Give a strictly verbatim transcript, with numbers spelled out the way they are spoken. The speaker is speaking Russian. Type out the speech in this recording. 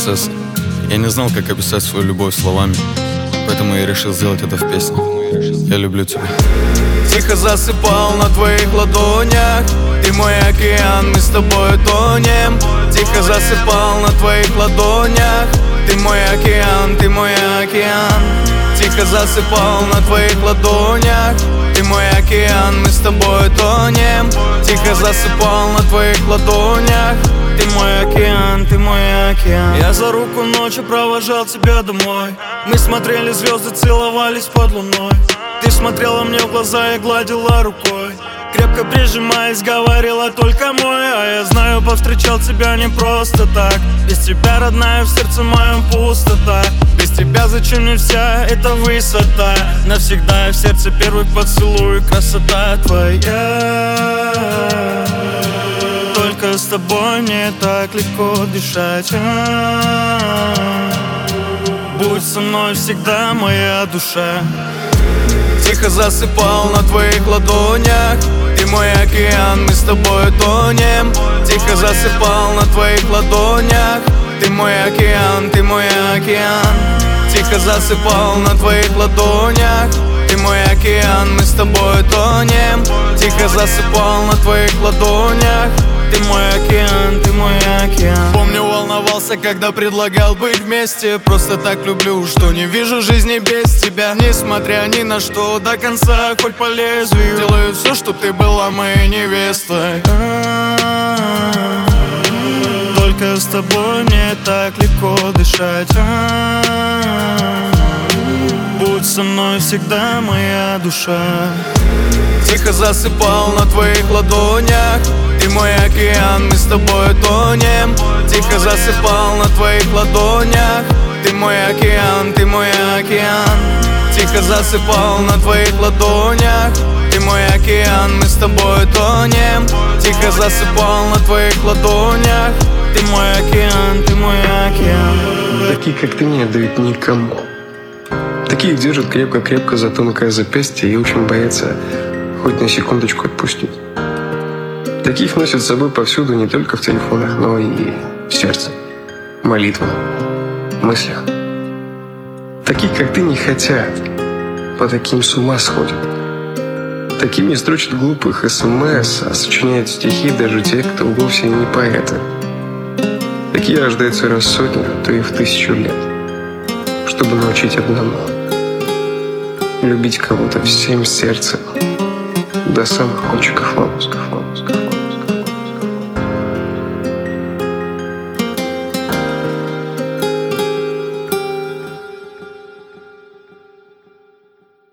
процесса. Я не знал, как описать свою любовь словами, поэтому я решил сделать это в песне. Я люблю тебя. Тихо засыпал на твоих ладонях. Ты мой океан, мы с тобой тонем. Тихо засыпал на твоих ладонях. Ты мой океан, ты мой океан. Тихо засыпал на твоих ладонях. Ты мой океан, мы с тобой тонем. Тихо засыпал на твоих ладонях. Ты мой океан, ты мой океан. Я за руку ночью провожал тебя домой. Мы смотрели звезды, целовались под луной. Ты смотрела мне в глаза и гладила рукой. Крепко прижимаясь, говорила только мой. А я знаю, повстречал тебя не просто так. Без тебя, родная, в сердце моем пустота. Без тебя зачем мне вся эта высота? Навсегда в сердце первый поцелуй, красота твоя. Только с тобой мне так легко дышать. Будь со мной всегда, моя душа. Тихо засыпал на твоих ладонях. Ты мой океан, мы с тобой тонем. Тихо засыпал на твоих ладонях. Ты мой океан, ты мой океан. Тихо засыпал на твоих ладонях. Ты мой океан, мы с тобой тонем. Тихо засыпал на твоих ладонях. Ты мой океан, ты мой океан. Помню, волновался, когда предлагал быть вместе. Просто так люблю, что не вижу жизни без тебя. Несмотря ни на что, до конца, хоть по лезвию. Делаю все, чтоб ты была моей невестой. Только с тобой мне так легко дышать. Будь со мной всегда, моя душа. Тихо засыпал на твоих ладонях. Ты мой океан, мы с тобой тонем. Тихо засыпал на твоих ладонях. Ты мой океан, ты мой океан. Тихо засыпал на твоих ладонях. Ты мой океан, мы с тобой тонем. Тихо засыпал на твоих ладонях. Ты мой океан, ты мой океан. Такие, как ты, не отдают никому. Таких держат крепко-крепко за тонкое запястье и очень боятся хоть на секундочку отпустить. Таких носят с собой повсюду, не только в телефонах, но и в сердце, молитвах, мыслях. Таких, как ты, не хотят, по таким с ума сходят. Таким не строчат глупых смс, а сочиняют стихи даже те, кто вовсе не поэты. Такие рождаются раз в сотню, то и в тысячу лет, чтобы научить одному — любить кого-то всем сердцем до самых кончиков волосков.